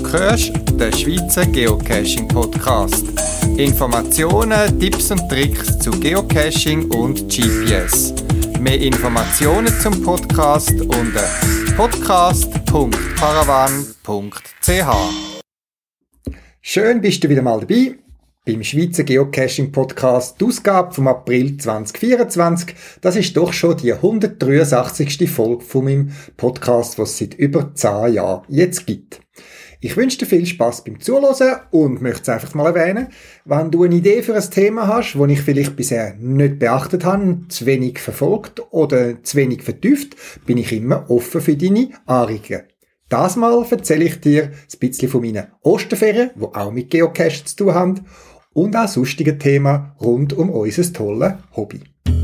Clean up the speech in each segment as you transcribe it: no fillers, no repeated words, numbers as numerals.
Du hörst den Schweizer Geocaching-Podcast. Informationen, Tipps und Tricks zu Geocaching und GPS. Mehr Informationen zum Podcast unter podcast.paravan.ch. Schön bist du wieder mal dabei beim Schweizer Geocaching-Podcast, die Ausgabe vom April 2024. Das ist doch schon die 183. Folge von meinem Podcast, was es seit über 10 Jahren jetzt gibt. Ich wünsche dir viel Spass beim Zuhören und möchte es einfach mal erwähnen, wenn du eine Idee für ein Thema hast, das ich vielleicht bisher nicht beachtet habe, zu wenig verfolgt oder zu wenig vertieft, bin ich immer offen für deine Anregungen. Das Mal erzähle ich dir ein bisschen von meinen Osterferien, die auch mit Geocache zu tun haben, und auch sonstige Themen rund um unser tolles Hobby.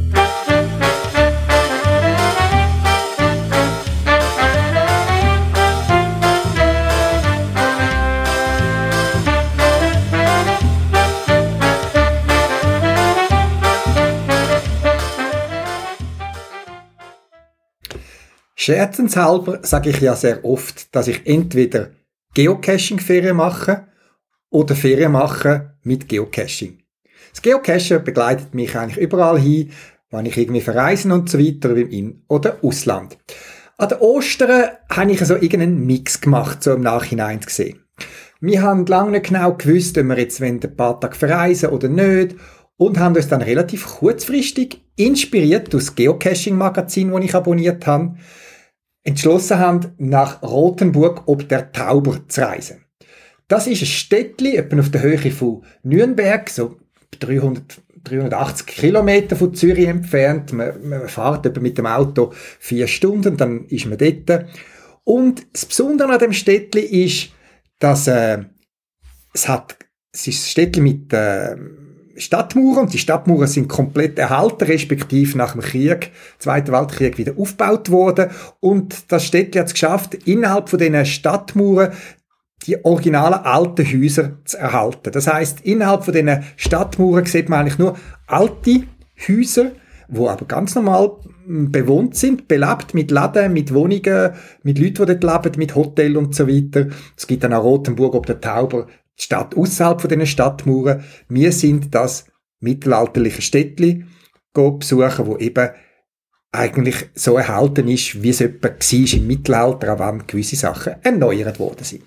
Scherzenshalber sage ich ja sehr oft, dass ich entweder Geocaching-Ferien mache oder Ferien mache mit Geocaching. Das Geocachen begleitet mich eigentlich überall hin, wenn ich irgendwie verreisen und so weiter, im In- oder Ausland. An den Ostern habe ich so irgendeinen Mix gemacht, so im Nachhinein gesehen. Wir haben lange nicht genau gewusst, ob wir jetzt ein paar Tage verreisen oder nicht, und haben uns dann relativ kurzfristig, inspiriert durch das Geocaching-Magazin, das ich abonniert habe, entschlossen haben, nach Rothenburg ob der Tauber zu reisen. Das ist ein Städtli, etwa auf der Höhe von Nürnberg, so 380 Kilometer von Zürich entfernt. Man fährt etwa mit dem Auto 4 Stunden, dann ist man dort. Und das Besondere an dem Städtli ist, dass es ist ein Städtli mit Stadtmauern, und die Stadtmauern sind komplett erhalten, respektive nach dem Krieg, Zweiten Weltkrieg, wieder aufgebaut worden. Und das Städtli hat es geschafft, innerhalb von diesen Stadtmauern die originalen alten Häuser zu erhalten. Das heisst, innerhalb von diesen Stadtmauern sieht man eigentlich nur alte Häuser, die aber ganz normal bewohnt sind, belebt mit Läden, mit Wohnungen, mit Leuten, die dort leben, mit Hotels und so weiter. Es gibt dann auch Rothenburg ob der Tauber, die Stadt außerhalb von diesen Stadtmauern. Wir sind das mittelalterliche Städtli besuchen, wo eben eigentlich so erhalten ist, wie es etwa war im Mittelalter, auch wenn gewisse Sachen erneuert worden sind.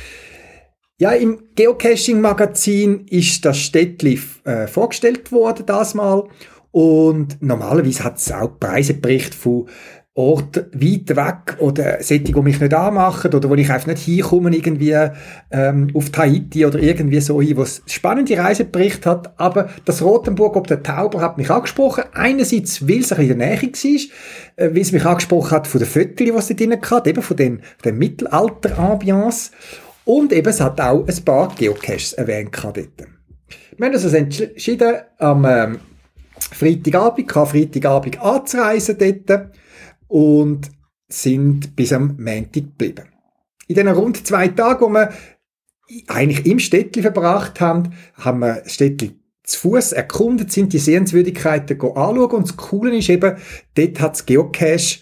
Ja, im Geocaching-Magazin ist das Städtli vorgestellt worden, das Mal. Und normalerweise hat es auch Preiseberichte von Orten weit weg oder solche, die mich nicht anmachen oder wo ich einfach nicht hinkomme, irgendwie auf Tahiti oder irgendwie so hin, wo es spannende Reiseberichte hat. Aber das Rothenburg ob der Tauber hat mich angesprochen. Einerseits, weil es ein bisschen in der Nähe war, weil es mich angesprochen hat von den Fotos, die es da drin hatte, eben von den Mittelalter-Ambiance. Und eben, es hat auch ein paar Geocaches erwähnt dort. Wir haben uns also entschieden, am Freitagabend anzureisen dort und sind bis am Montag geblieben. In diesen rund 2 Tagen, wo wir eigentlich im Städtli verbracht haben, haben wir das Städtli zu Fuss erkundet, sind die Sehenswürdigkeiten anschauen, und das Coole ist eben, dort hat es Geocache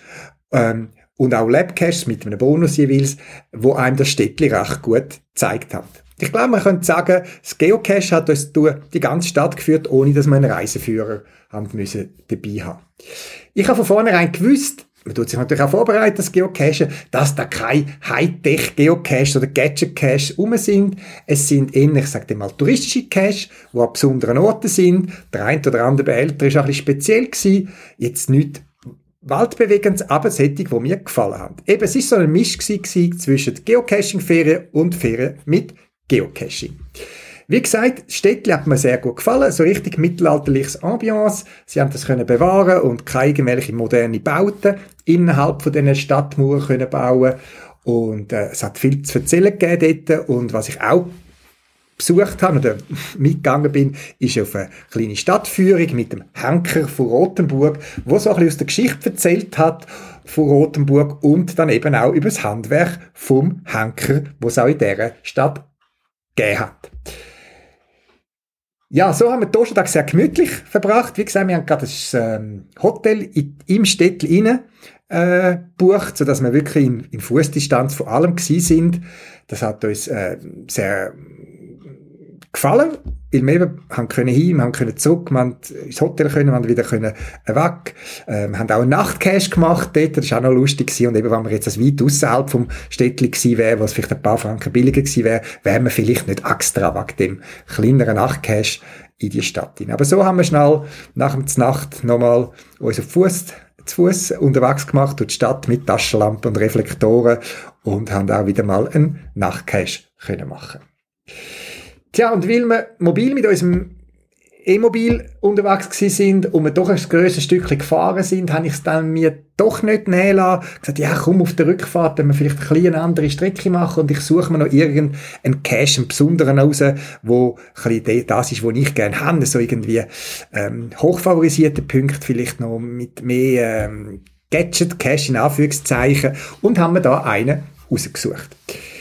und auch Labcaches mit einem Bonus jeweils, wo einem das Städtli recht gut gezeigt hat. Ich glaube, man könnte sagen, das Geocache hat uns durch die ganze Stadt geführt, ohne dass wir einen Reiseführer haben müssen dabei haben. Ich habe von vornherein gewusst, man tut sich natürlich auch vorbereiten, das Geocachen, dass da keine Hightech-Geocaches oder Gadget-Caches rum sind. Es sind eher, ich sage mal, touristische Caches, die an besonderen Orten sind. Der eine oder andere Behälter war ein bisschen speziell gewesen. Jetzt nicht weltbewegend, aber solche, die mir gefallen haben. Eben, es war so ein Misch gewesen zwischen Geocaching-Ferien und Ferien mit Geocaching. Wie gesagt, das Städtli hat mir sehr gut gefallen, so richtig mittelalterliches Ambiance. Sie haben das können bewahren und keine irgendwelche moderne Bauten innerhalb von diesen Stadtmauern können bauen. Und es hat viel zu erzählen gegeben dort. Und was ich auch besucht habe oder mitgegangen bin, ist auf eine kleine Stadtführung mit dem Henker von Rothenburg, wo so ein bisschen aus der Geschichte erzählt hat von Rothenburg und dann eben auch über das Handwerk vom Henker, was es auch in dieser Stadt gegeben hat. Ja, so haben wir den Ostertag sehr gemütlich verbracht. Wie gesagt, wir haben gerade das Hotel im Städtli rein. gebucht, sodass wir wirklich in Fußdistanz von allem gewesen sind. Das hat uns sehr gefallen, weil wir eben haben können zurück, wir haben ins Hotel können, wir haben wieder können weg. Wir haben auch einen Nachtcache gemacht dort, das war auch noch lustig gewesen. Und eben, wenn wir jetzt weit ausserhalb vom Städtli gewesen wäre, wo es vielleicht ein paar Franken billiger gewesen wäre, wären wir vielleicht nicht extra wegen dem kleineren Nachtcache in die Stadt hinein. Aber so haben wir schnell nach der Nacht nochmal unseren zu Fuß unterwegs gemacht durch die Stadt mit Taschenlampe und Reflektoren und haben auch wieder mal einen Nachtcache können machen. Tja, und weil wir mobil mit unserem E-Mobil unterwegs gewesen sind und wir doch ein grösseres Stückchen gefahren sind, habe ich es dann mir doch nicht nehmen lassen. Gesagt, ja, komm, auf der Rückfahrt, wenn wir vielleicht ein bisschen eine andere Strecke machen und ich suche mir noch irgendeinen Cache, einen besonderen raus, wo ein bisschen das ist, was ich gerne habe, so irgendwie hochfavorisierte Punkte, vielleicht noch mit mehr Gadget-Cache in Anführungszeichen, und haben wir da einen rausgesucht.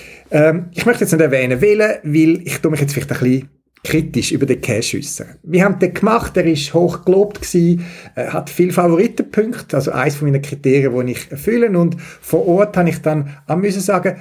Ich möchte jetzt nicht erwähnen, weil ich tue mich jetzt vielleicht ein bisschen kritisch über den Cache äußern. Wir haben den gemacht, er ist hoch gelobt gewesen, hat viele Favoritenpunkte, also eins von meinen Kriterien, die ich erfülle, und vor Ort habe ich dann auch müssen sagen,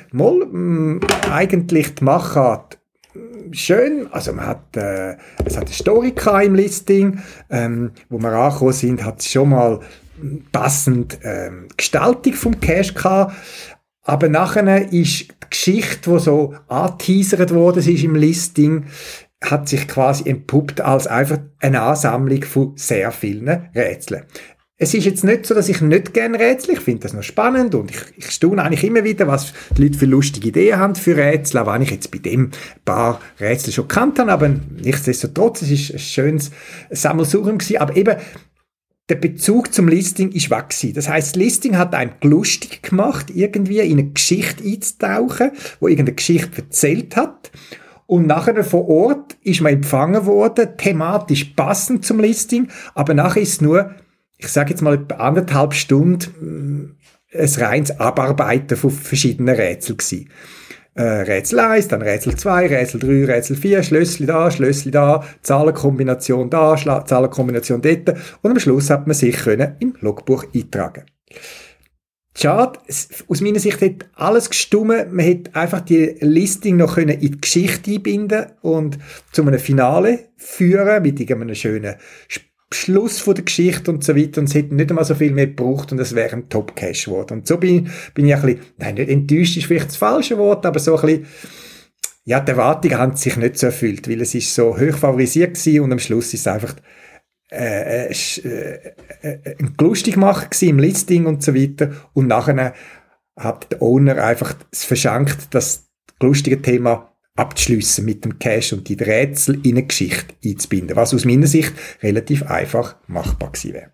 eigentlich die Machart schön, also es hat eine Story im Listing, wo wir angekommen sind, hat es schon mal passend Gestaltung vom Cache gehabt, aber nachher ist die Geschichte, die so angeteasert worden ist im Listing, hat sich quasi entpuppt als einfach eine Ansammlung von sehr vielen Rätseln. Es ist jetzt nicht so, dass ich nicht gerne rätsel. Ich finde das noch spannend und ich staune eigentlich immer wieder, was die Leute für lustige Ideen haben für Rätsel, auch wenn ich jetzt bei dem ein paar Rätsel schon gekannt habe, aber nichtsdestotrotz, es ist ein schönes Sammelsurium gewesen, aber eben der Bezug zum Listing ist weg gewesen. Das heisst, das Listing hat einem lustig gemacht, irgendwie in eine Geschichte einzutauchen, wo irgendeine Geschichte erzählt hat. Und nachher vor Ort ist man empfangen worden, thematisch passend zum Listing, aber nachher ist es nur, ich sage jetzt mal etwa 1,5 Stunden, ein reines Abarbeiten von verschiedenen Rätseln gewesen. Rätsel 1, dann Rätsel 2, Rätsel 3, Rätsel 4, Schlössli da, Zahlenkombination da, Zahlenkombination dort, und am Schluss hat man sich im Logbuch eintragen. Schade, aus meiner Sicht hat alles gestummen, man hätte einfach die Listing noch in die Geschichte einbinden und zu einem Finale führen, mit irgendeinem schönen Schluss von der Geschichte und so weiter, und es hätte nicht einmal so viel mehr gebraucht und es wäre ein Top-Cache geworden. Und so bin ich ein bisschen, nein, nicht enttäuscht ist vielleicht das falsche Wort, aber so ein bisschen, ja, die Erwartungen haben sich nicht so erfüllt, weil es ist so hoch favorisiert gewesen und am Schluss ist es einfach ein lustig gemacht im Listing und so weiter, und nachher hat der Owner einfach es verschenkt, das lustige Thema abzuschliessen mit dem Cache und die Rätsel in eine Geschichte einzubinden, was aus meiner Sicht relativ einfach machbar gewesen wäre.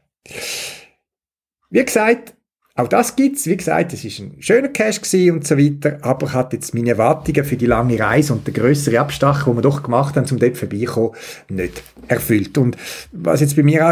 Wie gesagt, auch das gibt's. Wie gesagt, es ist ein schöner Cache gewesen und so weiter, aber hat jetzt meine Erwartungen für die lange Reise und den grösseren Abstach, den wir doch gemacht haben, um dort vorbeikommen, nicht erfüllt. Und was jetzt bei mir auch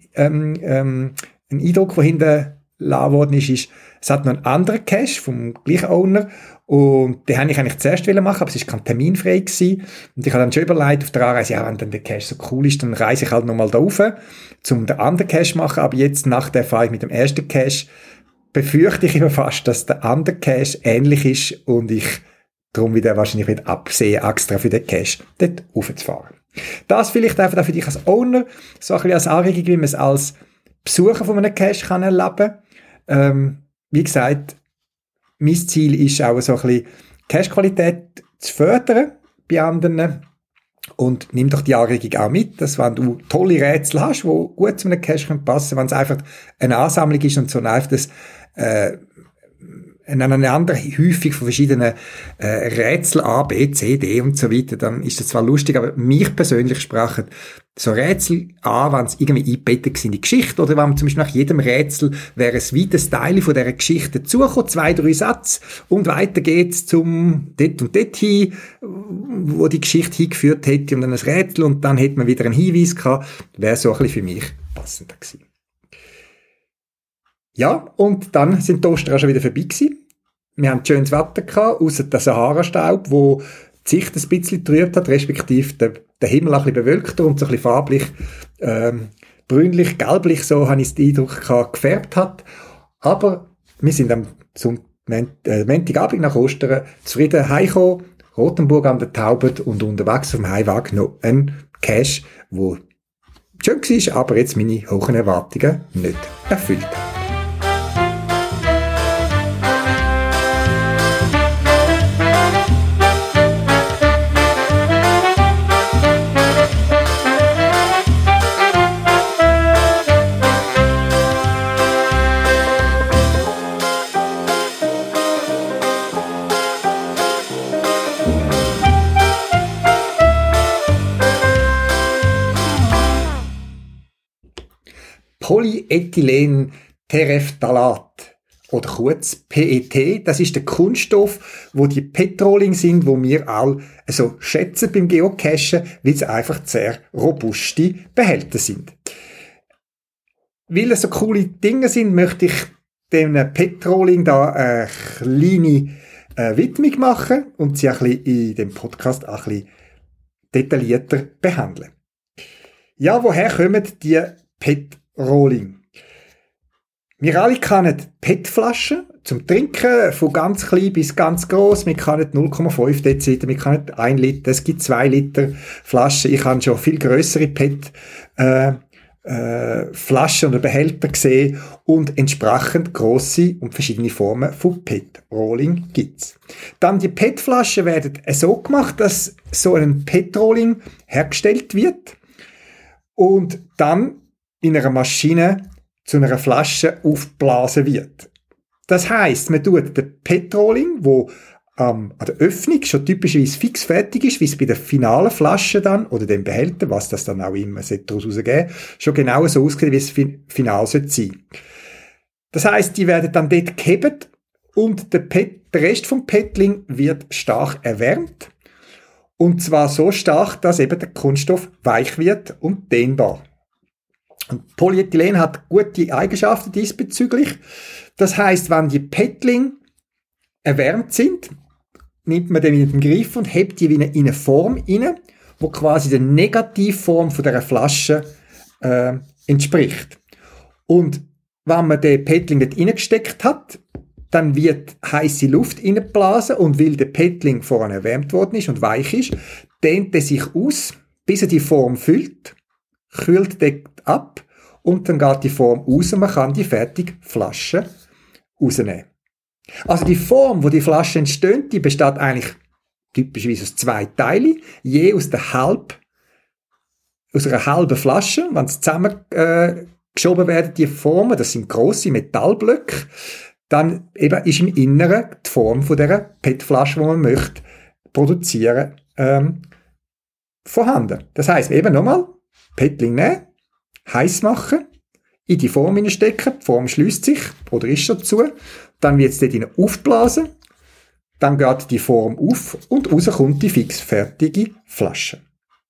ein Eindruck, der hinterlassen worden ist, es hat noch einen anderen Cache vom gleichen Owner, und den wollte ich eigentlich zuerst machen, aber es war kein terminfrei gewesen. Und ich habe dann schon überlegt auf der Anreise, ja, wenn dann der Cache so cool ist, dann reise ich halt nochmal da rauf, um den anderen Cache zu machen. Aber jetzt, nach der Erfahrung mit dem ersten Cache, befürchte ich immer fast, dass der andere Cache ähnlich ist und ich darum wieder wahrscheinlich wieder absehen, extra für den Cache dort raufzufahren. Das vielleicht einfach für dich als Owner, so ein bisschen als Anregung, wie man es als Besucher von einem Cache kann erleben kann. Wie gesagt, mein Ziel ist auch so ein bisschen Cache-Qualität zu fördern bei anderen, und nimm doch die Anregung auch mit, dass wenn du tolle Rätsel hast, die gut zu einem Cache passen können, wenn es einfach eine Ansammlung ist und so einfach das aneinander häufig von verschiedenen Rätsel A, B, C, D und so weiter, dann ist das zwar lustig, aber mich persönlich sprechen so Rätsel an, wenn es irgendwie eingebettet sind in die Geschichte, oder wenn man zum Beispiel nach jedem Rätsel wäre ein weites Teil von dieser Geschichte dazukommt, 2, 3 Sätze, und weiter geht's zum dort und dort hin, wo die Geschichte hingeführt hätte, und dann ein Rätsel, und dann hätte man wieder einen Hinweis gehabt, wäre so ein bisschen für mich passender gewesen. Ja, und dann sind die Ostern auch schon wieder vorbei gewesen. Wir haben schönes Wetter gehabt, ausser der Sahara-Staub, wo die Sicht ein bisschen getrübt hat, respektive der Himmel ein bisschen bewölkter und so ein bisschen farblich, brünlich, gelblich, so habe ich den Eindruck gehabt, gefärbt hat. Aber wir sind zum Montagabend nach Ostern zufrieden heimgekommen, Rothenburg an der Taubet und unterwegs auf dem Heimweg noch ein Cache, wo schön war, aber jetzt meine hohen Erwartungen nicht erfüllt hat. Polyethylenterephthalat oder kurz PET, das ist der Kunststoff, wo die PET-Rolling sind, wo wir alle so schätzen beim Geocachen, weil es einfach sehr robuste Behälter sind. Weil es so coole Dinge sind, möchte ich dem PET-Rolling da eine kleine Widmung machen und sie ein bisschen in dem Podcast ein bisschen detaillierter behandeln. Ja, woher kommen die PET-Rolling? Wir alle kennen PET-Flaschen zum Trinken, von ganz klein bis ganz gross. Wir kennen 0,5 Deziliter, wir kennen 1 Liter, es gibt 2 Liter Flaschen. Ich habe schon viel grössere Flaschen oder Behälter gesehen und entsprechend grosse und verschiedene Formen von PET-Rolling gibt's. Dann die PET-Flaschen werden so gemacht, dass so ein PET-Rolling hergestellt wird und dann in einer Maschine zu einer Flasche aufgeblasen wird. Das heisst, man tut den PET-Rolling, wo an der Öffnung schon typischerweise fix fertig ist, wie es bei der finalen Flasche dann, oder dem Behälter, was das dann auch immer daraus rausgeben, schon genau so aussieht, wie es final sein sollte. Das heisst, die werden dann dort gehebt und der Rest vom PET-Ling wird stark erwärmt. Und zwar so stark, dass eben der Kunststoff weich wird und dehnbar. Und Polyethylen hat gute Eigenschaften diesbezüglich. Das heisst, wenn die PET-Ling erwärmt sind, nimmt man den in den Griff und hebt die in eine Form rein, wo quasi der Negativform von dieser Flasche entspricht. Und wenn man den PET-Ling dort reingesteckt hat, dann wird heisse Luft reingeblasen und weil der PET-Ling vorher erwärmt worden ist und weich ist, dehnt er sich aus, bis er die Form füllt, kühlt dort ab und dann geht die Form raus und man kann die fertige Flasche rausnehmen. Also die Form, wo die Flasche entsteht, die besteht eigentlich typischerweise aus 2 Teilen, je aus einer halben Flasche. Wenn sie zusammengeschoben werden, die Formen, das sind grosse Metallblöcke, dann eben ist im Inneren die Form von dieser PET-Flasche, die man möchte produzieren, vorhanden. Das heisst, eben nochmal, PET-Ling nehmen, heiß machen, in die Form hineinstecken, die Form schließt sich oder ist schon zu, dann wird es dort hinein aufblasen, dann geht die Form auf und raus kommt die fixfertige Flasche.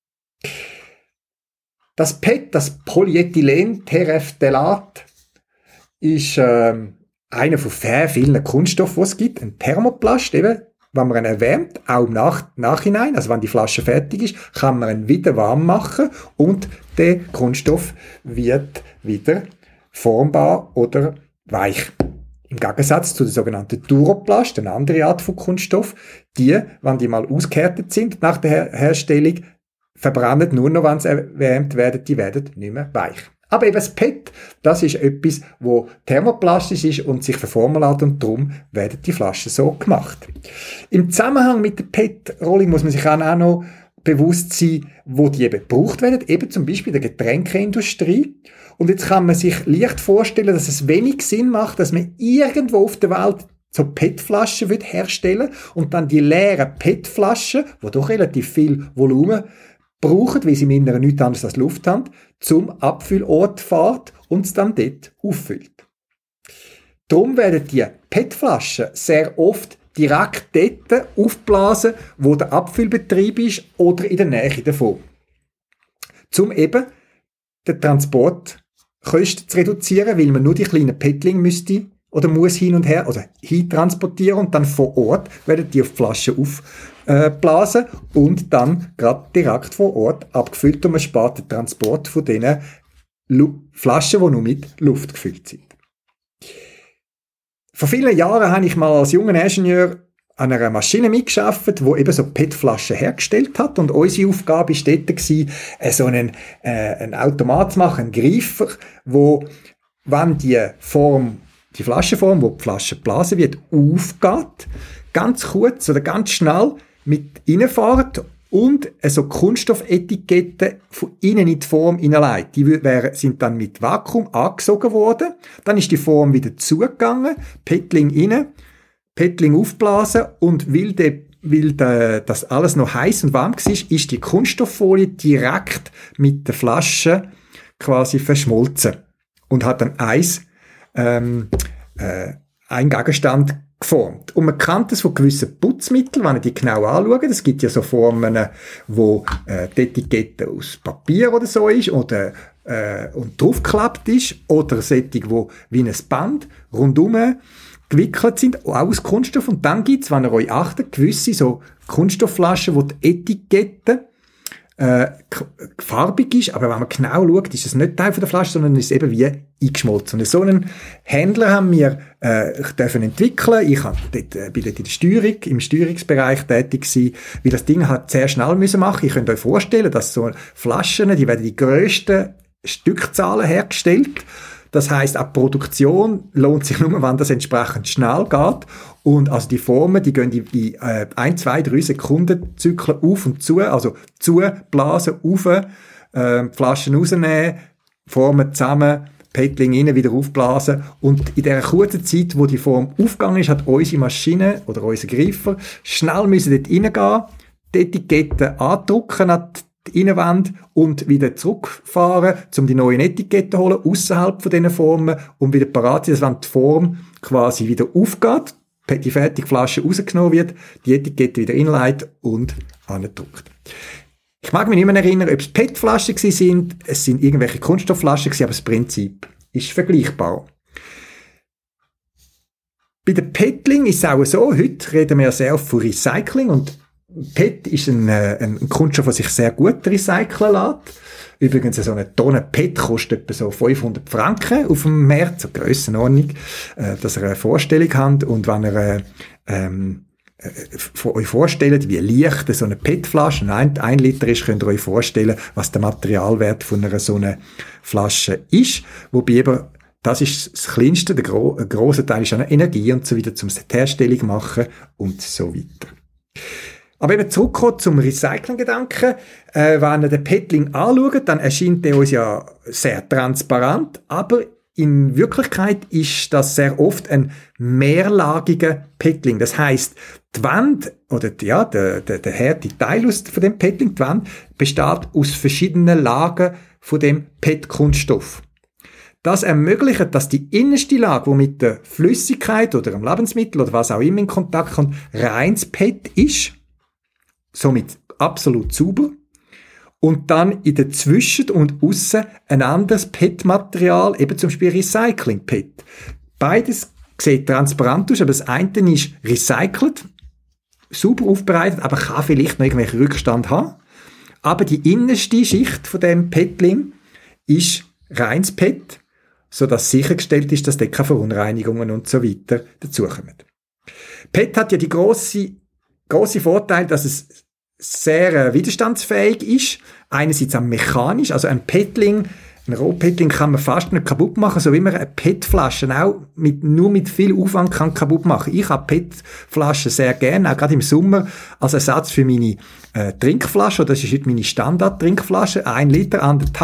Das PET, das Polyethylenterephthalat, ist einer von sehr vielen Kunststoffen, die es gibt, ein Thermoplast, eben, wenn man ihn erwärmt, auch im Nachhinein, also wenn die Flasche fertig ist, kann man ihn wieder warm machen und der Kunststoff wird wieder formbar oder weich. Im Gegensatz zu der sogenannten Duroplast, eine andere Art von Kunststoff, die, wenn die mal ausgehärtet sind nach der Herstellung, verbrennen nur noch, wenn sie erwärmt werden, die werden nicht mehr weich. Aber eben das PET, das ist etwas, wo thermoplastisch ist und sich verformen lässt und darum werden die Flaschen so gemacht. Im Zusammenhang mit der PET-Rolling muss man sich auch noch bewusst sein, wo die eben gebraucht werden, eben zum Beispiel in der Getränkeindustrie. Und jetzt kann man sich leicht vorstellen, dass es wenig Sinn macht, dass man irgendwo auf der Welt so PET-Flaschen herstellen und dann die leeren PET-Flaschen, die doch relativ viel Volumen brauchen, weil sie im Inneren nichts anderes als Luft haben, zum Abfüllort fährt und es dann dort auffüllt. Darum werden die PET-Flaschen sehr oft direkt dort aufblasen, wo der Abfüllbetrieb ist oder in der Nähe davon. Um eben den Transportkosten zu reduzieren, weil man nur die kleinen PET-Ling müsste oder muss hin und her, also hintransportieren und dann vor Ort werden die auf die Flasche aufblasen und dann gerade direkt vor Ort abgefüllt und man spart den Transport von diesen Flaschen, die nur mit Luft gefüllt sind. Vor vielen Jahren habe ich mal als junger Ingenieur an einer Maschine mitgearbeitet, die eben so PET-Flaschen hergestellt hat. Und unsere Aufgabe war dort, so einen Automat zu machen, einen Greifer, wo, wenn die Flaschenform, wo die Flasche geblasen wird, aufgeht, ganz kurz oder ganz schnell mit reinfährt und so Kunststoffetiketten von innen in die Form hineinlegt. Die sind dann mit Vakuum angesogen worden. Dann ist die Form wieder zugegangen, Petling rein, Petling aufblasen und weil das alles noch heiß und warm war, ist die Kunststofffolie direkt mit der Flasche quasi verschmolzen und hat dann ein Gegenstand geformt. Und man kennt das von gewissen Putzmitteln, wenn ihr die genau anschaut. Es gibt ja so Formen, wo die Etikette aus Papier oder so ist oder und draufgeklappt ist oder solche, wo wie ein Band rundum gewickelt sind, auch aus Kunststoff. Und dann gibt's, wenn ihr euch achtet, gewisse so Kunststoffflaschen, wo die Etikette farbig ist, aber wenn man genau schaut, ist es nicht Teil von der Flasche, sondern ist eben wie eingeschmolzen. Und so einen Händler haben wir dürfen entwickeln. Ich bin dort in der Steuerung, im Steuerungsbereich tätig gewesen, weil das Ding hat sehr schnell müssen machen. Ihr könnt euch vorstellen, dass so Flaschen, die werden die grössten Stückzahlen hergestellt. Das heisst, auch die Produktion lohnt sich nur, wenn das entsprechend schnell geht. Und also die Formen, die gehen in 1, 2, 3 Sekunden Zyklen auf und zu, also zublasen, auf, Flaschen rausnehmen, Formen zusammen, Petling rein, wieder aufblasen. Und in dieser kurzen Zeit, wo die Form aufgegangen ist, hat unsere Maschine oder unser Greifer schnell müssen dort reingehen, die Etikette andrucken an die Innenwand und wieder zurückfahren, um die neuen Etiketten zu holen, ausserhalb von diesen Formen und wieder parat sein, dass wenn die Form quasi wieder aufgeht, die fertige Flasche rausgenommen wird, die Etikette wieder inlegt und andruckt. Ich mag mich nicht mehr erinnern, ob es PET-Flaschen sind, es sind irgendwelche Kunststoffflaschen gewesen, aber das Prinzip ist vergleichbar. Bei der Petling ist es auch so, heute reden wir sehr oft von Recycling und PET ist ein Kunststoff, der sich sehr gut recyceln lässt. Übrigens, so eine Tonne PET kostet etwa so 500 Franken auf dem Markt, so Grössenordnung, dass ihr eine Vorstellung habt. Und wenn ihr euch vorstellt, wie leicht so eine PET-Flasche, 1 Liter ist, könnt ihr euch vorstellen, was der Materialwert von einer so einer Flasche ist. Wobei eben, das ist das Kleinste, der grosse Teil ist auch Energie und so weiter, um die Herstellung machen und so weiter. Aber eben zurückkommen zum Recycling-Gedanken. Wenn ihr den Petling anschaut, dann erscheint der uns ja sehr transparent, aber in Wirklichkeit ist das sehr oft ein mehrlagiger Petling. Das heisst, die Wand, oder ja, der harte Teil von dem Petling, die Wand, besteht aus verschiedenen Lagen von dem PET-Kunststoff. Das ermöglicht, dass die innerste Lage, die mit der Flüssigkeit oder dem Lebensmittel oder was auch immer in Kontakt kommt, reines PET ist, somit absolut sauber. Und dann in der Zwischen- und Aussen ein anderes PET-Material, eben zum Beispiel Recycling-PET. Beides sieht transparent aus, aber das eine ist recycelt, sauber aufbereitet, aber kann vielleicht noch irgendwelche Rückstand haben. Aber die innerste Schicht von dem Petling ist reines PET, sodass sichergestellt ist, dass dort keine Verunreinigungen und so weiter dazukommen. PET hat ja die grosse Vorteil, dass es sehr widerstandsfähig ist. Einerseits auch mechanisch, also ein Rohpetling kann man fast nicht kaputt machen, so wie man eine PET-Flasche auch nur mit viel Aufwand kann kaputt machen. Ich habe PET-Flaschen sehr gerne, auch gerade im Sommer, als Ersatz für meine Trinkflasche. Das ist heute meine Standard-Trinkflasche, 1 Liter,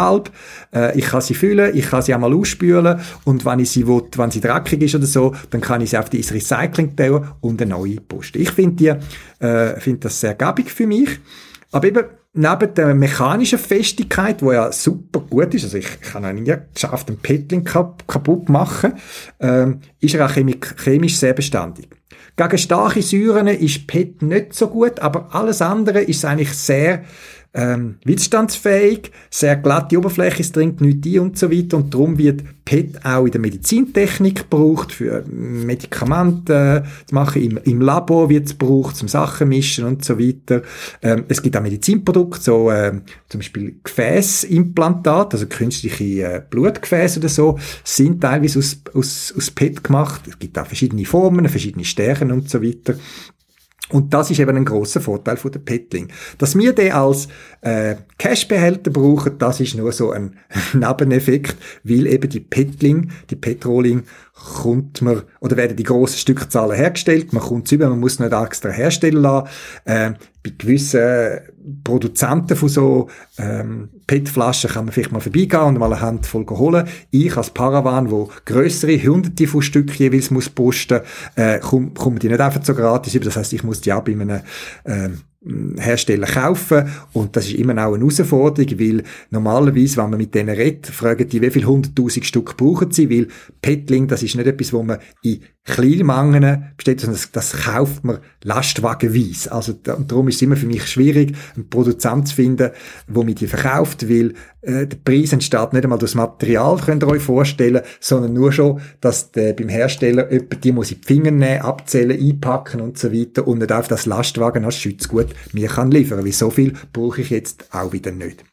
1,5. Ich kann sie füllen, ich kann sie einmal ausspülen und wenn ich sie will, wenn sie dreckig ist oder so, dann kann ich sie auf ins Recycling tun und eine neue posten. Ich finde das sehr gäbig für mich. Aber eben, neben der mechanischen Festigkeit, die ja super gut ist, also ich kann auch nie geschafft, einen Petling kaputt machen, ist er auch chemisch sehr beständig. Gegen starke Säuren ist PET nicht so gut, aber alles andere ist eigentlich sehr widerstandsfähig, sehr glatte Oberfläche, es dringt nichts ein und so weiter. Und darum wird PET auch in der Medizintechnik gebraucht, für Medikamente zu machen. Im Labor wird es gebraucht, zum Sachen mischen und so weiter. Es gibt auch Medizinprodukte, so zum Beispiel Gefäßimplantate, also künstliche Blutgefäße oder so, sind teilweise aus PET gemacht. Es gibt auch verschiedene Formen, verschiedene Stärken und so weiter. Und das ist eben ein grosser Vorteil von der Petling. Dass wir den als Cashbehälter brauchen, das ist nur so ein Nebeneffekt, weil eben die Petroling kommt man, oder werden die grossen Stückzahlen hergestellt, man kommt zu über, man muss nicht extra herstellen lassen. Bei gewissen Produzenten von so PET-Flaschen kann man vielleicht mal vorbeigehen und mal eine Handvoll holen. Ich als Paravan, wo grössere Hunderte von Stück jeweils muss posten, kommen die nicht einfach so gratis über. Das heisst, ich muss die auch bei einem Hersteller kaufen, und das ist immer auch eine Herausforderung, weil normalerweise, wenn man mit denen redet, fragen die, wie viel 100.000 Stück brauchen sie, weil Petling, das ist nicht etwas, wo man in Kleinmengen bestellt, sondern das kauft man lastwagenweise. Also darum ist es immer für mich schwierig, einen Produzent zu finden, der mir die verkauft, weil der Preis entsteht nicht einmal durch das Material, könnt ihr euch vorstellen, sondern nur schon, dass beim Hersteller jemand die muss in die Finger nehmen, abzählen, einpacken und so weiter, und nicht auf das Lastwagen als Schützgut mir kann liefern, weil so viel brauche ich jetzt auch wieder nicht.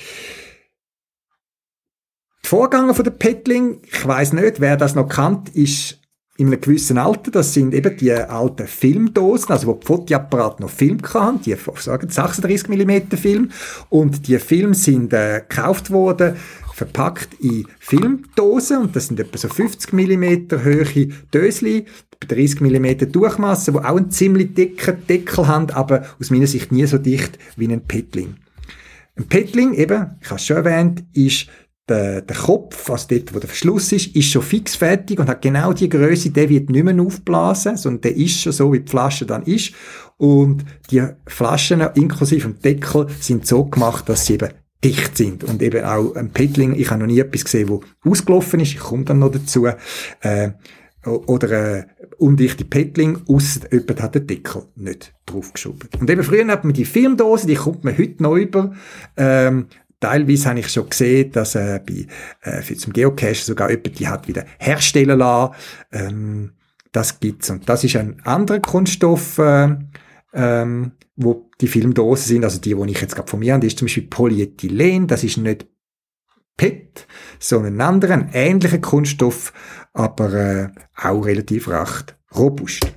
Die Vorgänger von der Petling, ich weiss nicht, wer das noch kennt, ist in einem gewissen Alter, das sind eben die alten Filmdosen, also wo die Fotoapparate noch Film hatten, die 36mm Film, und die Filme sind gekauft worden, verpackt in Filmdosen, und das sind etwa so 50mm hohe Dösli, 30mm Durchmesser, die auch einen ziemlich dicken Deckel haben, aber aus meiner Sicht nie so dicht wie ein Petling. Ein Petling, eben, ich habe es schon erwähnt, ist der Kopf, also dort, wo der Verschluss ist schon fix fertig und hat genau die Größe, der wird nicht mehr aufblasen, sondern der ist schon so, wie die Flasche dann ist. Und die Flaschen, inklusive dem Deckel, sind so gemacht, dass sie eben dicht sind. Und eben auch ein Petling, ich habe noch nie etwas gesehen, wo ausgelaufen ist, ich komme dann noch dazu, oder undichte Petling, ausser jemand hat den Deckel nicht draufgeschoben. Und eben früher hat man die Filmdose, die kommt man heute noch über. Teilweise habe ich schon gesehen, dass für zum Geocache sogar jemand die hat wieder herstellen lassen. Das gibt's. Und das ist ein anderer Kunststoff, wo die Filmdosen sind, also die ich jetzt gerade von mir habe, die ist zum Beispiel Polyethylen, das ist nicht PET, sondern ein anderer, ein ähnlicher Kunststoff, aber auch relativ recht robust.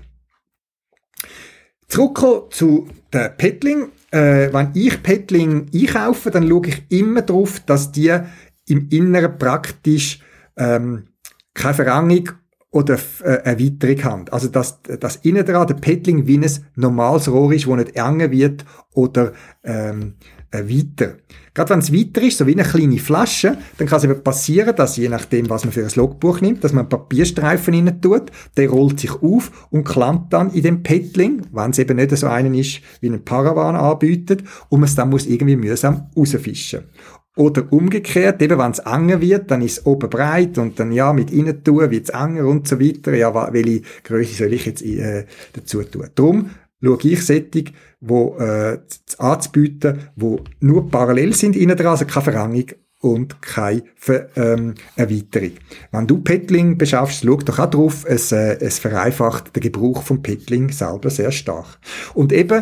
Zurückkommen zu der Petling. Wenn ich Petling einkaufe, dann schaue ich immer darauf, dass die im Inneren praktisch keine Verengung oder Erweiterung haben. Also dass das innen dran der Petling wie ein normales Rohr ist, das nicht enger wird oder weiter. Gerade wenn es weiter ist, so wie eine kleine Flasche, dann kann es eben passieren, dass je nachdem, was man für ein Logbuch nimmt, dass man einen Papierstreifen rein tut, der rollt sich auf und klammt dann in dem Petling, wenn es eben nicht so einen ist, wie ein Paravan anbietet, und man es dann muss irgendwie mühsam rausfischen. Oder umgekehrt, eben wenn es enger wird, dann ist es oben breit und dann ja, mit innen tun wird es enger und so weiter. Ja, welche Größe soll ich jetzt dazu tun? Darum schaue ich Sättig, wo anzubieten, wo nur parallel sind innen dran, also keine Verengung und keine Erweiterung. Wenn du Petling beschaffst, schau doch auch drauf, es vereinfacht den Gebrauch vom Petling selber sehr stark. Und eben,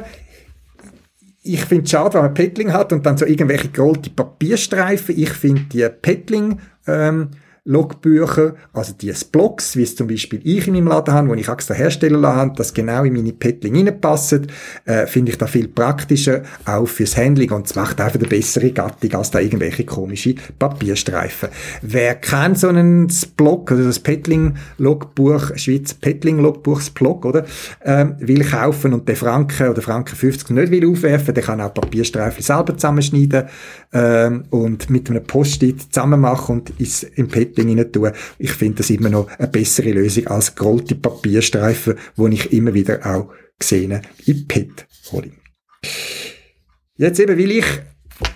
ich finde es schade, wenn man Petling hat und dann so irgendwelche gerollte Papierstreifen. Ich finde die Petling Logbücher, also die Blocks, wie es zum Beispiel ich in meinem Laden habe, wo ich extra herstellen lasse, das genau in meine Petling reinpassen, finde ich da viel praktischer, auch fürs Handling, und es macht einfach eine bessere Gattung als da irgendwelche komische Papierstreifen. Wer kennt so einen Block, also das Petling-Logbuch, Schweiz Petling-Logbuchsblock, oder, will kaufen und den Franken oder Franken 50 nicht will aufwerfen, der kann auch Papierstreifen selber zusammenschneiden und mit einem Post-it zusammen machen und im Petling rein tun. Ich finde das immer noch eine bessere Lösung als gerollte Papierstreifen, die ich immer wieder auch gesehen in PET hole. Jetzt eben, weil ich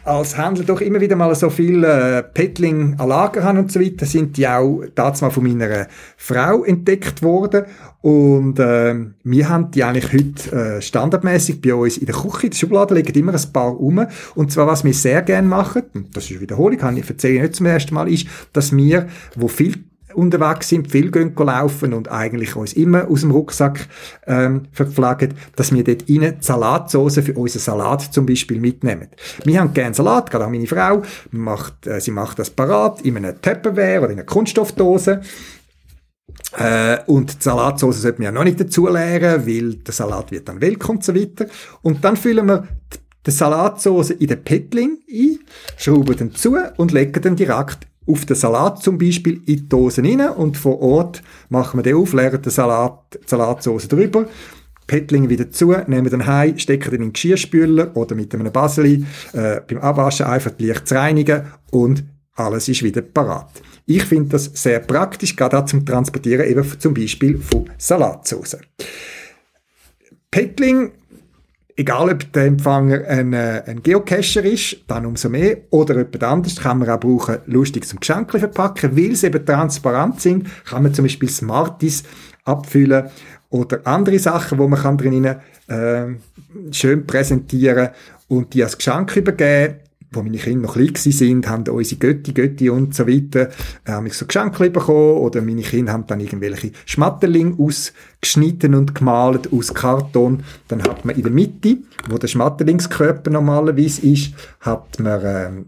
als Händler doch immer wieder mal so viel Petling an Lager habe und so weiter, sind die auch damals mal von meiner Frau entdeckt worden. Und wir haben die eigentlich heute standardmäßig bei uns in der Küche. In der Schublade liegen immer ein paar rum. Und zwar, was wir sehr gerne machen, und das ist eine Wiederholung, erzähle ich nicht zum ersten Mal, ist, dass wir, wo viel unterwegs sind, viel gehen laufen und eigentlich uns immer aus dem Rucksack verpflegen, dass wir dort rein die Salatsauce für unseren Salat zum Beispiel mitnehmen. Wir haben gerne Salat, gerade auch meine Frau, sie macht das parat in einem Tupperware oder in einer Kunststoffdose. Und die Salatsauce sollte man ja noch nicht dazu leeren, weil der Salat wird dann welk und so weiter. Und dann füllen wir die Salatsauce in den Petling ein, schrauben den zu und legen den direkt auf den Salat zum Beispiel in die Dose rein und vor Ort machen wir den auf, leeren die Salatsauce drüber, Petling wieder zu, nehmen den heim, stecken den in den Geschirrspüler oder mit einem Baseli beim Abwaschen einfach leicht zu reinigen und alles ist wieder parat. Ich finde das sehr praktisch, gerade auch zum Transportieren eben zum Beispiel von Salatsauce. Petling, egal ob der Empfänger ein Geocacher ist, dann umso mehr, oder jemand anderes, kann man auch brauchen, lustig zum Geschenk verpacken, weil sie eben transparent sind, kann man zum Beispiel Smarties abfüllen oder andere Sachen, wo man drinnen schön präsentieren und die als Geschenk übergeben. Wo meine Kinder noch klein waren, haben unsere Götti und so weiter, haben so Geschenke bekommen, oder meine Kinder haben dann irgendwelche Schmetterlinge ausgeschnitten und gemalt aus Karton. Dann hat man in der Mitte, wo der Schmetterlingskörper normalerweise ist, hat man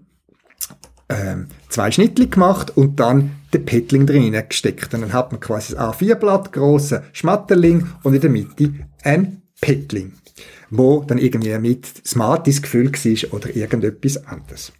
2 Schnittchen gemacht und dann den Petling drin gesteckt. Und dann hat man quasi ein A4-Blatt, grossen Schmetterling und in der Mitte ein Petling, wo dann irgendwie mit Smarties gefüllt war oder irgendetwas anderes.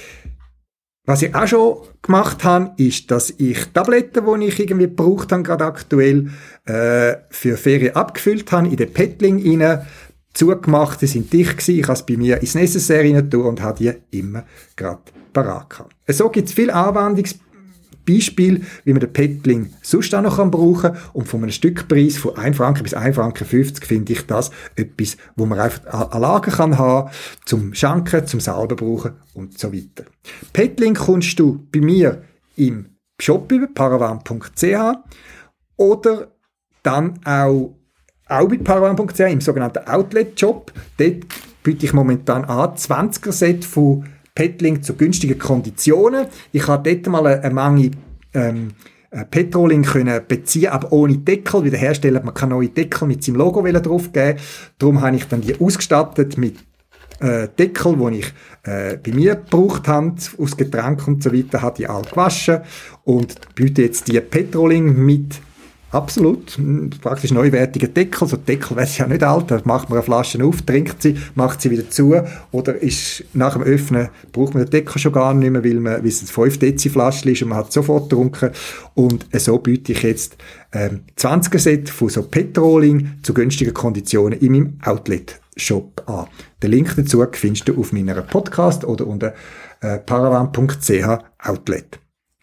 Was ich auch schon gemacht habe, ist, dass ich Tabletten, die ich irgendwie gebraucht habe, gerade aktuell, für Ferien abgefüllt habe, in den Petling rein, zugemacht, die sind dicht gewesen, ich habe es bei mir ins Necessaire rein tun und habe die immer gerade parat gehabt. So gibt es viele Anwendungsbeispiele, wie man den Petling sonst auch noch brauchen kann. Und von einem Stückpreis von 1 Franken bis 1,50 Franken finde ich das etwas, wo man einfach an Lager kann haben, zum Schenken, zum selber brauchen und so weiter. Petling kommst du bei mir im Shop über paravan.ch oder dann auch bei paravan.ch im sogenannten Outlet-Shop. Dort biete ich momentan an 20er-Set von Petling zu günstigen Konditionen. Ich habe dort mal eine Menge Petroling können beziehen, aber ohne Deckel, weil der Hersteller man kann neue Deckel mit seinem Logo draufgeben. Darum habe ich dann die ausgestattet mit Deckel, die ich bei mir gebraucht habe, aus Getränken und so weiter, habe ich alle gewaschen und biete jetzt die Petroling mit absolut praktisch neuwertigen Deckel. So Deckel wäre ja nicht alt, da macht man eine Flasche auf, trinkt sie, macht sie wieder zu oder ist nach dem Öffnen braucht man den Deckel schon gar nicht mehr, weil es ein 5 Dezi Flaschchen ist und man hat sofort getrunken. Und so biete ich jetzt 20er-Set von so Petroling zu günstigen Konditionen in meinem Outlet-Shop an. Den Link dazu findest du auf meiner Podcast oder unter paravan.ch Outlet.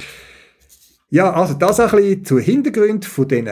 Ja, also das ein bisschen zu Hintergrund von diesen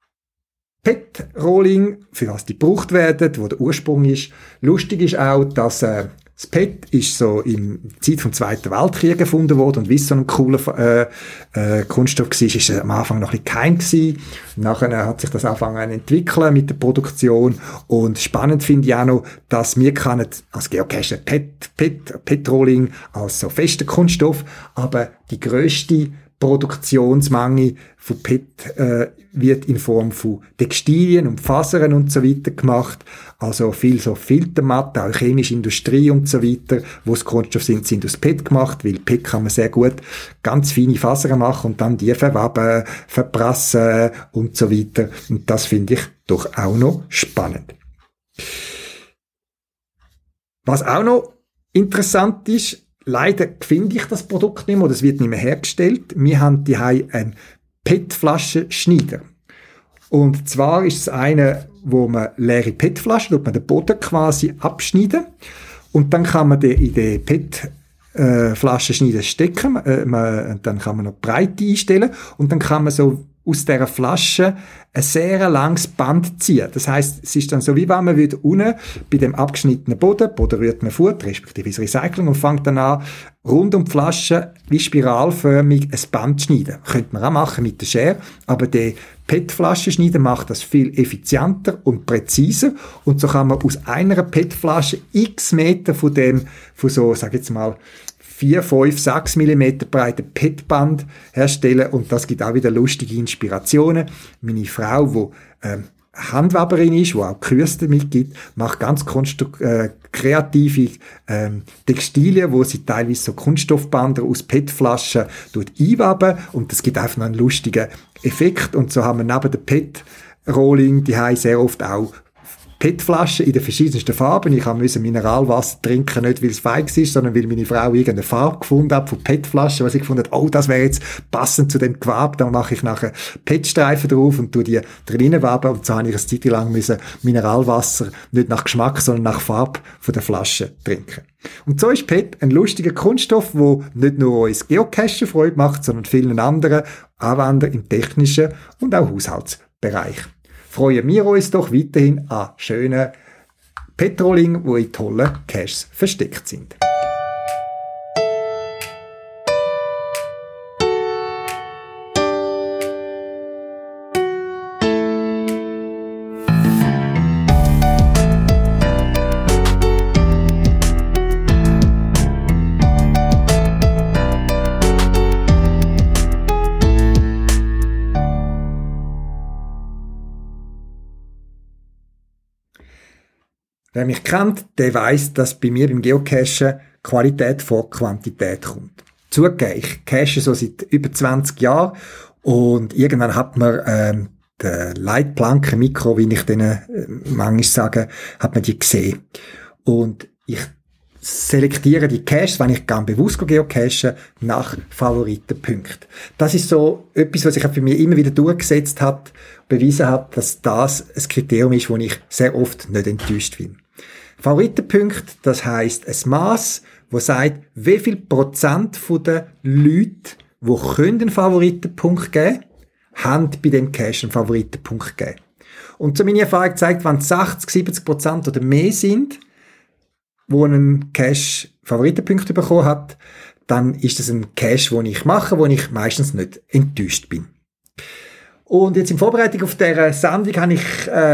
PET-Rolling, für was die gebraucht werden, wo der Ursprung ist. Lustig ist auch, dass das PET ist so in der Zeit vom Zweiten Weltkrieg gefunden worden und wie es so ein cooler Kunststoff war, ist es am Anfang noch ein bisschen geheim gewesen. Nachher hat sich das angefangen zu entwickeln mit der Produktion und spannend finde ich auch noch, dass wir können als Geocacher PET-Rolling als so festen Kunststoff, aber die grösste Produktionsmenge von PET wird in Form von Textilien und Fasern und so weiter gemacht. Also viel so Filtermatten, auch chemische Industrie und so weiter, wo es Kunststoff sind aus PET gemacht, weil PET kann man sehr gut ganz feine Fasern machen und dann die verwaben, verprassen und so weiter. Und das finde ich doch auch noch spannend. Was auch noch interessant ist, leider finde ich das Produkt nicht mehr, oder es wird nicht mehr hergestellt. Wir haben daheim einen PET-Flaschenschneider. Und zwar ist es eine, wo man leere PET-Flaschen, tut man den Boden quasi abschneiden und dann kann man den in den PET-Flaschenschneider stecken. Dann kann man noch Breite einstellen und dann kann man so aus dieser Flasche ein sehr langes Band ziehen. Das heisst, es ist dann so, wie wenn man unten bei dem abgeschnittenen Boden rührt man Futter, respektive das Recycling, und fängt dann an, rund um die Flasche wie spiralförmig ein Band zu schneiden. Könnte man auch machen mit der Schere, aber der PET-Flaschenschneider macht das viel effizienter und präziser, und so kann man aus einer PET-Flasche x Meter von so, sag jetzt mal, 4, 5, 6 mm breite PET-Band herstellen, und das gibt auch wieder lustige Inspirationen. Meine Frau, die Handweberin ist, die auch Kürste mitgibt, macht ganz kreative Textilien, wo sie teilweise so Kunststoffbänder aus PET-Flaschen einweben, und das gibt einfach noch einen lustigen Effekt. Und so haben wir neben der PET-Rolling die sehr oft auch PET-Flaschen in den verschiedensten Farben. Ich musste Mineralwasser trinken, nicht weil es feig ist, sondern weil meine Frau irgendeine Farbe gefunden hat von PET-Flaschen, was ich gefunden habe, oh, das wäre jetzt passend zu dem Gewebe, dann mache ich nachher PET-Streifen drauf und tue die drinnen weben, und so habe ich eine Zeit lang Mineralwasser nicht nach Geschmack, sondern nach Farbe von der Flasche trinken. Und so ist PET ein lustiger Kunststoff, der nicht nur uns Geocachen Freude macht, sondern vielen anderen Anwendern im technischen und auch Haushaltsbereich. Freuen wir uns doch weiterhin an schönen PET-Rolling, die in tollen Caches versteckt sind. Wer mich kennt, der weiss, dass bei mir beim Geocachen Qualität vor Quantität kommt. Zugegeben, ich cache so seit über 20 Jahren, und irgendwann hat man die Leitplanken-Mikro, wie ich denen manchmal sage, hat man die gesehen. Und ich selektiere die Caches, wenn ich ganz bewusst geocachen, nach Favoritenpunkten. Das ist so etwas, was sich für mich immer wieder durchgesetzt hat, bewiesen hat, dass das ein Kriterium ist, wo ich sehr oft nicht enttäuscht bin. Favoritenpunkte, das heisst ein Mass, wo sagt, wie viel Prozent der Leute, die einen Favoritenpunkt geben, haben bei dem Cache einen Favoritenpunkt gegeben. Und so meine Erfahrung zeigt, wenn 60-70% oder mehr sind, wo einen Cache Favoritenpunkte bekommen hat, dann ist das ein Cache, den ich mache, wo ich meistens nicht enttäuscht bin. Und jetzt in Vorbereitung auf dieser Sendung habe ich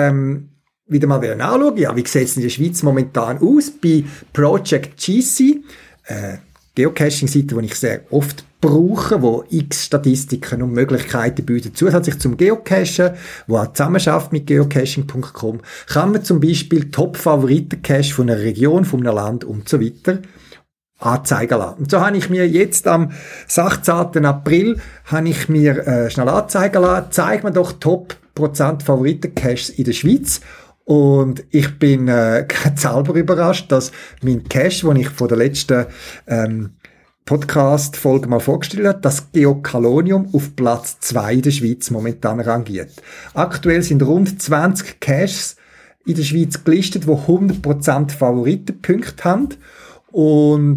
wieder mal anschauen, ja, wie sieht es in der Schweiz momentan aus bei Project GC, Geocaching-Seite, die ich sehr oft brauche, wo x Statistiken und Möglichkeiten bieten, zusätzlich zum Geocachen, wo auch zusammenarbeitet mit geocaching.com, kann man zum Beispiel Top-Favoriten-Cache von einer Region, von einem Land und so weiter anzeigen lassen. Und so habe ich mir jetzt am 16. April schnell anzeigen lassen, zeig mir doch Top% Favoriten-Caches in der Schweiz. Und ich bin selber überrascht, dass mein Cache, den ich von der letzten Podcast-Folge mal vorgestellt habe, das Geocalonium auf Platz 2 in der Schweiz momentan rangiert. Aktuell sind rund 20 Caches in der Schweiz gelistet, die 100% Favoritenpunkte haben. Und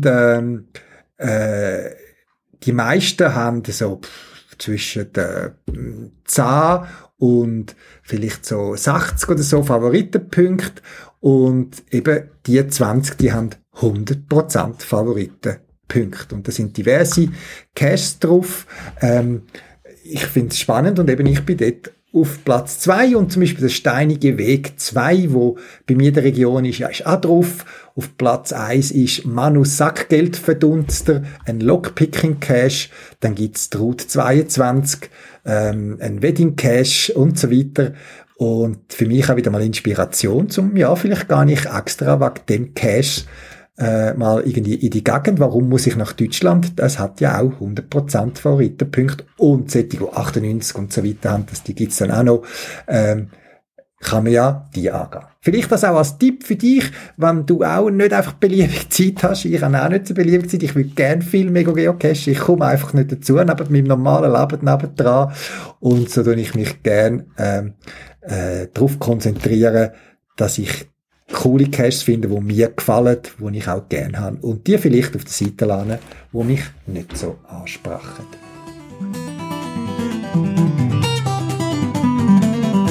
die meisten haben so zwischen 10 und vielleicht so 60 oder so Favoritenpunkte, und eben die 20, die haben 100% Favoritenpunkte. Und da sind diverse Caches drauf. Ich finde es spannend, und eben ich bin dort auf Platz 2, und zum Beispiel der Steinige Weg 2, wo bei mir in der Region ist, ja, ist auch drauf. Auf Platz 1 ist Manu Sackgeldverdunster, ein Lockpicking-Cache. Dann gibt's die Route 22, ein Wedding-Cache und so weiter. Und für mich auch wieder mal Inspiration zum, ja, vielleicht gar nicht extra wegen dem Cache mal irgendwie in die Gegend. Warum muss ich nach Deutschland? Das hat ja auch 100% Favoritenpunkte, und solche, die 98 und so weiter haben, die gibt's dann auch noch. Kann man ja die angehen. Vielleicht das auch als Tipp für dich, wenn du auch nicht einfach beliebige Zeit hast. Ich habe auch nicht so beliebige Zeit. Ich würde gerne viel mehr geocachen. Ich komme einfach nicht dazu, neben meinem normalen Leben nebendran. Und so tue ich mich gerne darauf konzentrieren, dass ich coole Caches finde, die mir gefallen, die ich auch gerne habe. Und die vielleicht auf der Seite laden, die mich nicht so ansprechen.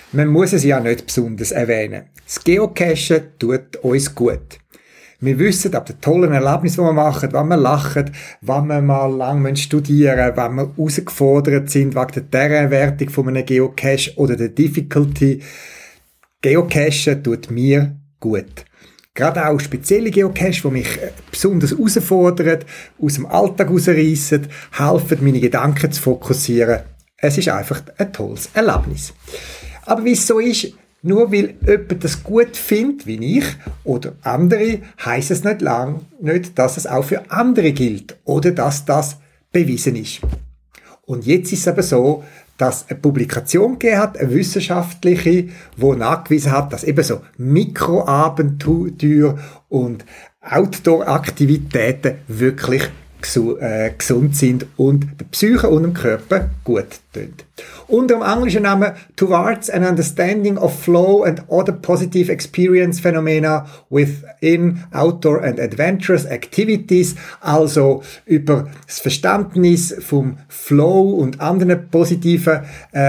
Man muss es ja nicht besonders erwähnen. Das Geocachen tut uns gut. Wir wissen ab den tollen Erlebnissen, die wir machen, wann wir lachen, wann wir mal lang studieren müssen, wann wir herausgefordert sind wegen der Terrainwertung von einem Geocache oder der Difficulty. Geocachen tut mir gut. Gerade auch spezielle Geocaches, die mich besonders herausfordern, aus dem Alltag herausreissen, helfen, meine Gedanken zu fokussieren. Es ist einfach ein tolles Erlebnis. Aber wie es so ist, nur weil jemand das gut findet, wie ich oder andere, heisst es nicht, dass es auch für andere gilt oder dass das bewiesen ist. Und jetzt ist es aber so, dass eine Publikation gegeben hat, eine wissenschaftliche, die nachgewiesen hat, dass eben so Mikroabenteuer und Outdoor-Aktivitäten wirklich gesund sind und der Psyche und dem Körper gut tun. Unter dem englischen Namen Towards an Understanding of Flow and Other Positive Experience Phenomena within Outdoor and Adventurous Activities, also über das Verständnis vom Flow und anderen positiven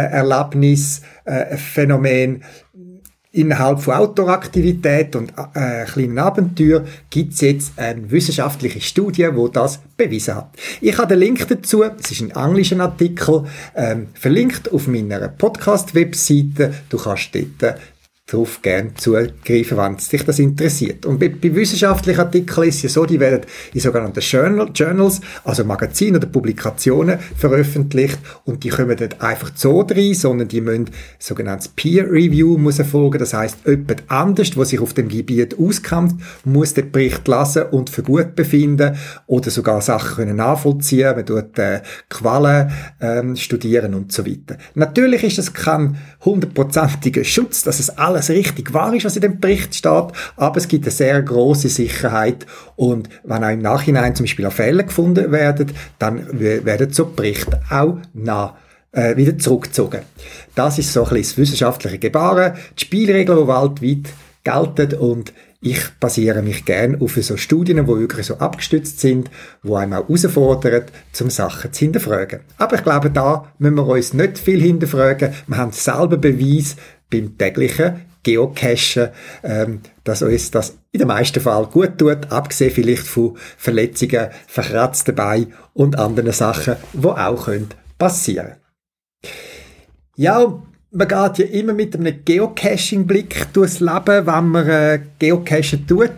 Erlebnisphänomenen innerhalb von Outdoor-Aktivität und kleinen Abenteuer gibt es jetzt eine wissenschaftliche Studie, die das bewiesen hat. Ich habe den Link dazu, es ist ein englischer Artikel, verlinkt auf meiner Podcast-Webseite. Du kannst dort darauf gerne zugreifen, wenn dich das interessiert. Und bei wissenschaftlichen Artikeln ist es ja so, die werden in sogenannten Journals, also Magazinen oder Publikationen veröffentlicht und die kommen dort einfach so rein, sondern die müssen sogenanntes Peer Review muss erfolgen. Das heisst, jemand anders, der sich auf dem Gebiet auskennt, muss den Bericht lesen und für gut befinden oder sogar Sachen können nachvollziehen. Man tut Quellen studieren und so weiter. Natürlich ist das kein 100%iger Schutz, dass es alles richtig wahr ist, was in dem Bericht steht, aber es gibt eine sehr grosse Sicherheit und wenn auch im Nachhinein zum Beispiel auch Fehler gefunden werden, dann werden so Berichte auch wieder zurückgezogen. Das ist so ein bisschen das wissenschaftliche Gebaren, die Spielregeln, die weltweit gelten und ich basiere mich gerne auf so Studien, die wirklich so abgestützt sind, die einem auch herausfordern, um Sachen zu hinterfragen. Aber ich glaube, da müssen wir uns nicht viel hinterfragen. Wir haben selber Beweis beim täglichen Geocachen, dass uns das in den meisten Fällen gut tut, abgesehen vielleicht von Verletzungen, verkratzten Beinen und anderen Sachen, die auch passieren können. Ja, man geht ja immer mit einem Geocaching-Blick durchs Leben, wenn man Geocachen tut.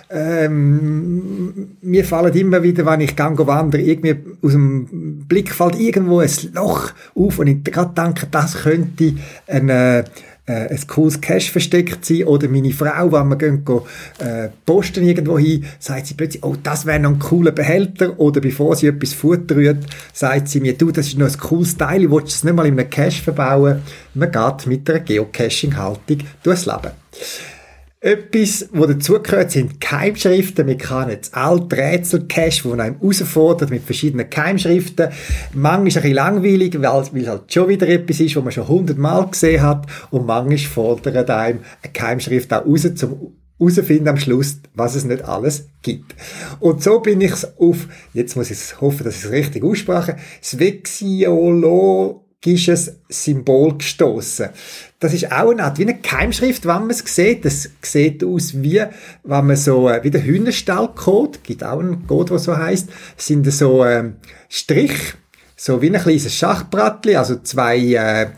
Mir fallen immer wieder, wenn ich wandere, irgendwie aus dem Blick fällt irgendwo ein Loch auf und ich gerade denke, das könnte ein cooles Cache versteckt sein. Oder meine Frau, wenn wir gehen, posten irgendwo hin, sagt sie plötzlich, oh, das wäre noch ein cooler Behälter. Oder bevor sie etwas Futter rührt, sagt sie mir, du, das ist noch ein cooles Teil, ich will es nicht mal in einem Cache verbauen. Man geht mit einer Geocaching-Haltung durchs Leben. Etwas, was dazugehört, sind Keimschriften. Wir kennen das alte Rätsel-Cache, wo einem herausfordert mit verschiedenen Keimschriften. Manchmal ist es ein bisschen langweilig, weil es halt schon wieder etwas ist, was man schon 100-mal gesehen hat. Und manchmal fordert einem eine Keimschrift auch raus, um herauszufinden am Schluss, was es nicht alles gibt. Und so bin ich auf, jetzt muss ich hoffen, dass ich es richtig ausspreche, das vexiologisches Symbol gestossen. Das ist auch eine Art wie eine Keimschrift, wenn man es sieht. Das sieht aus wie, wenn man so, wie der Hühnerstallcode, gibt auch einen Code, der so heisst, sind so Strich, so wie ein kleines Schachbrettchen, also zwei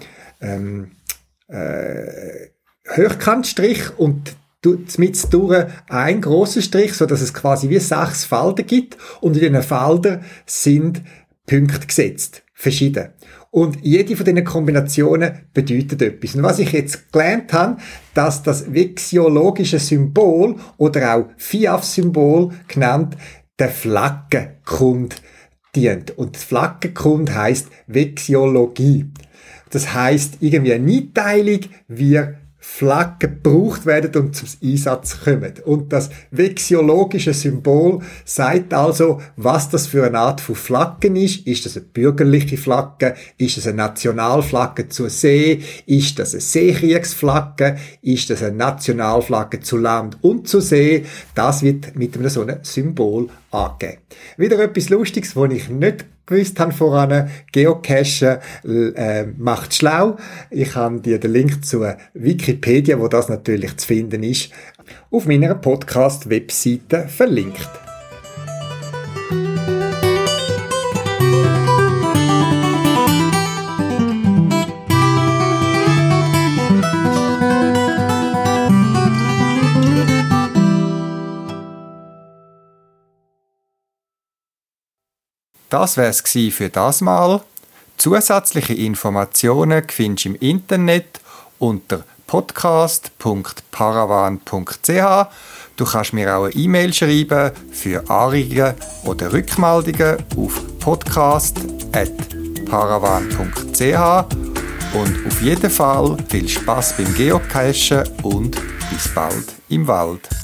Hochkantstrich und mit durch ein grosser Strich, so dass es quasi wie 6 Felder gibt und in diesen Feldern sind Punkte gesetzt, verschieden. Und jede von diesen Kombinationen bedeutet etwas. Und was ich jetzt gelernt habe, dass das vexiologische Symbol oder auch FIAF-Symbol genannt, der Flaggenkund dient. Und Flaggenkund heisst Vexiologie. Das heisst irgendwie eine Einteilung, wie Flaggen gebraucht werden und zum Einsatz kommen. Und das vexiologische Symbol sagt also, was das für eine Art von Flaggen ist. Ist das eine bürgerliche Flagge? Ist das eine Nationalflagge zur See? Ist das eine Seekriegsflagge? Ist das eine Nationalflagge zu Land und zu See? Das wird mit einem so einem Symbol angegeben. Wieder etwas Lustiges, was ich nicht gewusst habe voran, Geocachen macht schlau. Ich habe dir den Link zu Wikipedia, wo das natürlich zu finden ist, auf meiner Podcast-Webseite verlinkt. Das wär's für das Mal. Zusätzliche Informationen findest du im Internet unter podcast.paravan.ch. Du kannst mir auch eine E-Mail schreiben für Anregungen oder Rückmeldungen auf podcast.paravan.ch. Und auf jeden Fall viel Spaß beim Geocachen und bis bald im Wald.